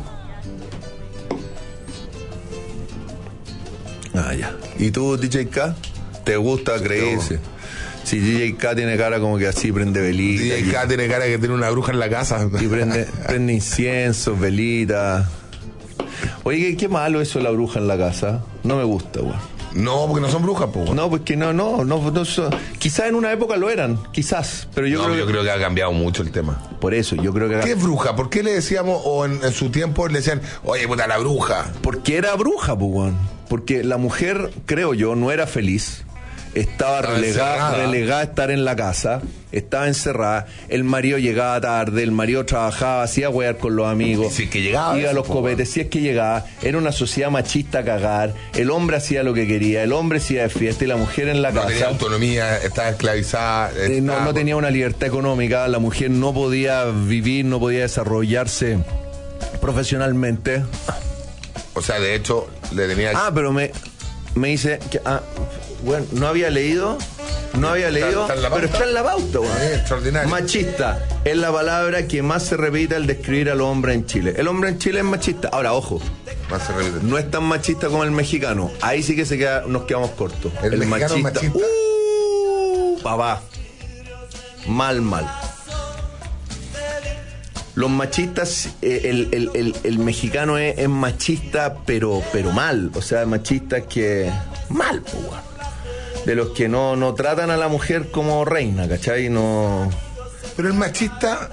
Ya. ¿Y tú, DJ K? ¿Te gusta creerse? Si DJ K tiene cara como que así prende velita. DJ K tiene cara que tiene una bruja en la casa. Y prende incienso, velita. Oye, ¿qué malo eso de la bruja en la casa? No me gusta, güey. No, porque no son brujas, pues. No, pues que no son. Quizás en una época lo eran, quizás. Pero yo creo que ha cambiado mucho el tema. Por eso, yo creo que... ¿Qué es bruja? ¿Por qué le decíamos, o en su tiempo le decían, oye, puta, la bruja? Porque era bruja, pues, güey. Porque la mujer, creo yo, no era feliz. Estaba relegada a estar en la casa, estaba encerrada, el marido llegaba tarde, el marido trabajaba, hacía huear con los amigos, si es que llegaba, iba a los copetes, si es que llegaba, era una sociedad machista a cagar, el hombre hacía lo que quería, el hombre se iba de fiesta y la mujer en la casa. No tenía autonomía, estaba esclavizada. No tenía una libertad económica, la mujer no podía vivir, no podía desarrollarse profesionalmente. O sea, de hecho, le tenía... pero me dice que... Bueno, no había leído, pero está en la pauta, bueno. Extraordinario. Machista es la palabra que más se repite al describir al hombre en Chile. El hombre en Chile es machista. Ahora, ojo, más se repite. No es tan machista como el mexicano. Ahí sí que nos quedamos cortos. El machista. Papá. Mal. Los machistas, el mexicano es machista, pero mal. O sea, machistas que... mal, pues, weón. De los que no tratan a la mujer como reina, ¿cachai? No... Pero el machista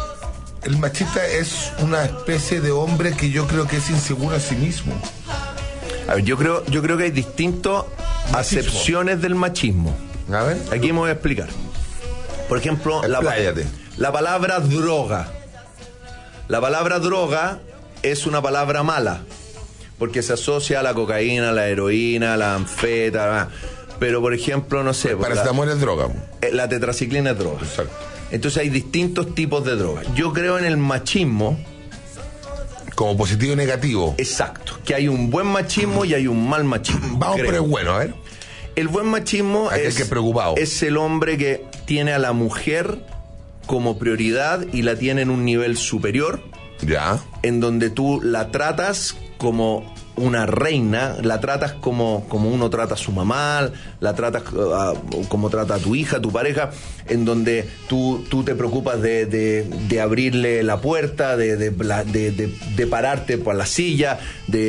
es una especie de hombre que yo creo que es inseguro a sí mismo. A ver, yo creo que hay distintas acepciones del machismo. A ver. Aquí me voy a explicar. Por ejemplo, la palabra droga. La palabra droga es una palabra mala, porque se asocia a la cocaína, a la heroína, a la anfeta. Pero, por ejemplo, no sé... Paracetamol es droga. La tetraciclina es droga. Exacto. Entonces hay distintos tipos de drogas. Yo creo en el machismo... como positivo y negativo. Exacto. Que hay un buen machismo y hay un mal machismo. Vamos por el bueno, a ver. El buen machismo es el hombre que tiene a la mujer como prioridad y la tiene en un nivel superior. Ya. En donde tú la tratas como una reina, la tratas como uno trata a su mamá, la tratas como trata a tu hija, a tu pareja, en donde tú te preocupas de abrirle la puerta, de pararte por la silla,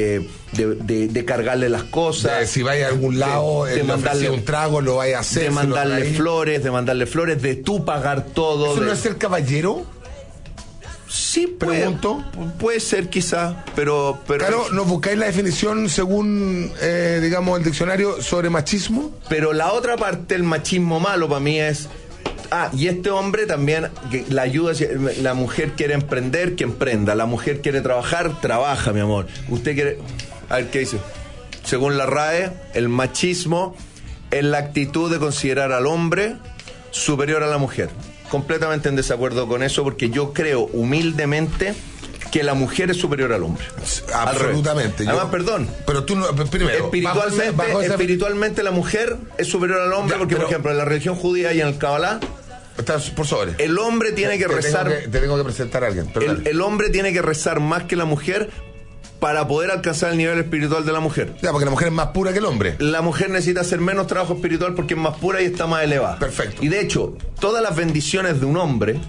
de cargarle las cosas. Si vaya a algún lado, de mandarle un trago, lo vaya a hacer. De mandarle flores, de tú pagar todo. ¿Eso no es ser caballero? Sí, puede ser quizá, pero... Claro, ¿nos buscáis la definición según, digamos, el diccionario sobre machismo? Pero la otra parte, el machismo malo para mí es... y este hombre también, que la ayuda, la mujer quiere emprender, que emprenda, la mujer quiere trabajar, trabaja, mi amor. Usted quiere... A ver, ¿qué dice? Según la RAE, el machismo es la actitud de considerar al hombre superior a la mujer. Completamente en desacuerdo con eso, porque yo creo humildemente que la mujer es superior al hombre. Absolutamente. Además, perdón. Pero tú no, primero. Espiritualmente la mujer es superior al hombre, porque, por ejemplo, en la religión judía y en el Kabbalah, estás por sobre. El hombre tiene que rezar. Te tengo que presentar a alguien. El hombre tiene que rezar más que la mujer para poder alcanzar el nivel espiritual de la mujer. Ya, porque la mujer es más pura que el hombre. La mujer necesita hacer menos trabajo espiritual porque es más pura y está más elevada. Perfecto. Y de hecho, todas las bendiciones de un hombre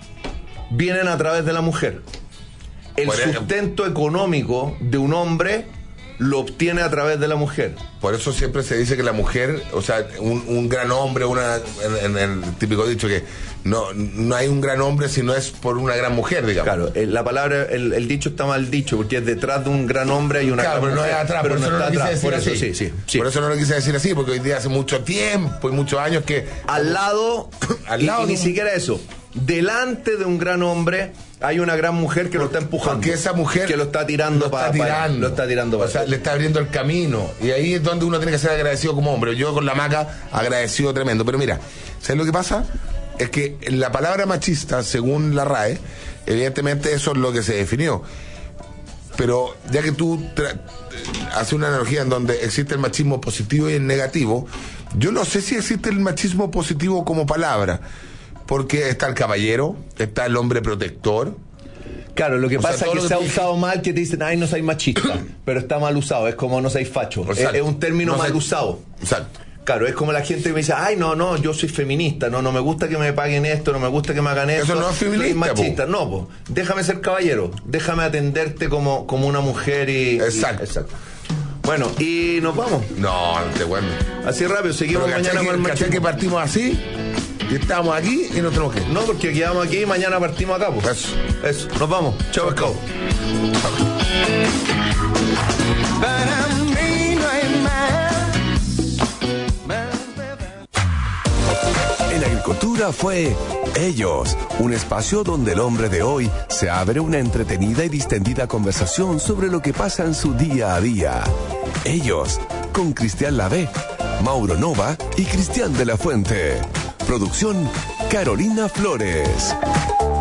vienen a través de la mujer. El sustento económico de un hombre lo obtiene a través de la mujer. Por eso siempre se dice que la mujer, o sea, un gran hombre, en el típico dicho que no hay un gran hombre si no es por una gran mujer, digamos. Claro, la palabra, el dicho está mal dicho, porque es detrás de un gran hombre hay una gran mujer. Pero no es atrás, pero por eso no lo quise decir así. Sí. Por eso no lo quise decir así, porque hoy día hace mucho tiempo y muchos años que... Al lado y ni siquiera eso. Delante de un gran hombre hay una gran mujer que lo está empujando. Porque esa mujer que lo está tirando para o sea, le está abriendo el camino. Y ahí es donde uno tiene que ser agradecido como hombre. Yo con la maca agradecido tremendo. Pero mira, ¿sabes lo que pasa? Es que la palabra machista, según la RAE, evidentemente eso es lo que se definió. Pero ya que tú haces una analogía en donde existe el machismo positivo y el negativo, yo no sé si existe el machismo positivo como palabra. Porque está el caballero, está el hombre protector. Claro, lo que pasa es que se ha usado mal, que te dicen, ay, no sois machista, pero está mal usado, es como no sois facho. Es un término mal usado. Exacto. Claro, es como la gente que me dice, ay, no, yo soy feminista, no me gusta que me paguen esto, no me gusta que me hagan esto. Eso no es feminista, soy machista. No, déjame ser caballero, déjame atenderte como una mujer y... Exacto. Bueno, y nos vamos. No te bueno. Así rápido, seguimos mañana con el machismo. ¿Cachai que partimos así? Y estamos aquí y no tenemos que ir. No, porque quedamos aquí y mañana partimos acá, pues. Eso. Nos vamos. Chao, pescado. Para mí no hay más. En Agricultura fue Ellos, un espacio donde el hombre de hoy se abre una entretenida y distendida conversación sobre lo que pasa en su día a día. Ellos, con Cristian Lavé, Mauro Nova y Cristian de la Fuente. Producción Carolina Flores.